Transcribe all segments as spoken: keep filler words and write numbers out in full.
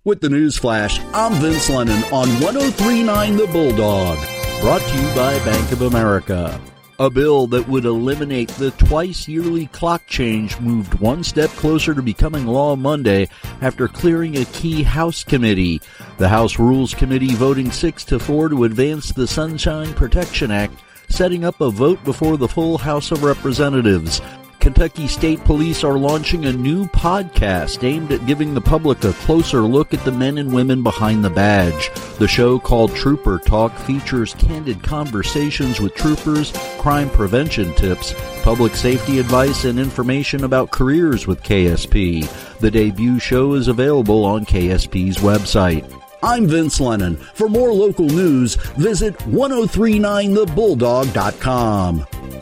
With the news flash, I'm Vince Lennon on one oh three point nine The Bulldog. Brought to you by Bank of America. A bill that would eliminate the twice-yearly clock change moved one step closer to becoming law Monday after clearing a key House committee. The House Rules Committee voting six to four to advance the Sunshine Protection Act, setting up a vote before the full House of Representatives. Kentucky State Police are launching a new podcast aimed at giving the public a closer look at the men and women behind the badge. The show, called Trooper Talk, features candid conversations with troopers, crime prevention tips, public safety advice, and information about careers with K S P. The debut show is available on K S P's website. I'm Vince Lennon. For more local news, visit ten thirty-nine the bulldog dot com.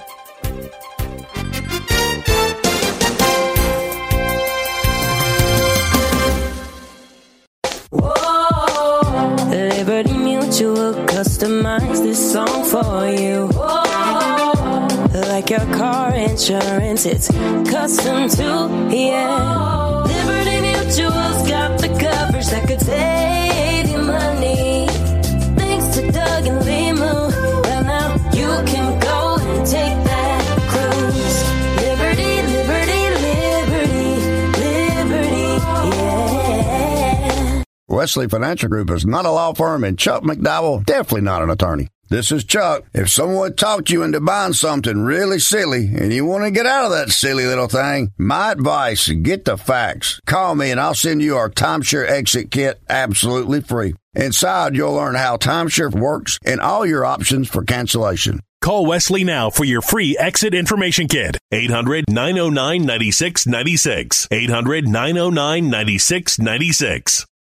Liberty Mutual customize this song for you. Like your car insurance, it's custom too, yeah. Liberty Mutual's got the coverage that could save you money. Thanks to Doug and Limu, well now you can go and take that cruise. Liberty, liberty, liberty, liberty, yeah. Wesley Financial Group is not a law firm, and Chuck McDowell definitely not an attorney. This is Chuck. If someone talked you into buying something really silly and you want to get out of that silly little thing, my advice, get the facts. Call me and I'll send you our timeshare exit kit absolutely free. Inside, you'll learn how timeshare works and all your options for cancellation. Call Wesley now for your free exit information kit. eight hundred, nine oh nine, nine six nine six. eight hundred, nine oh nine, nine six nine six.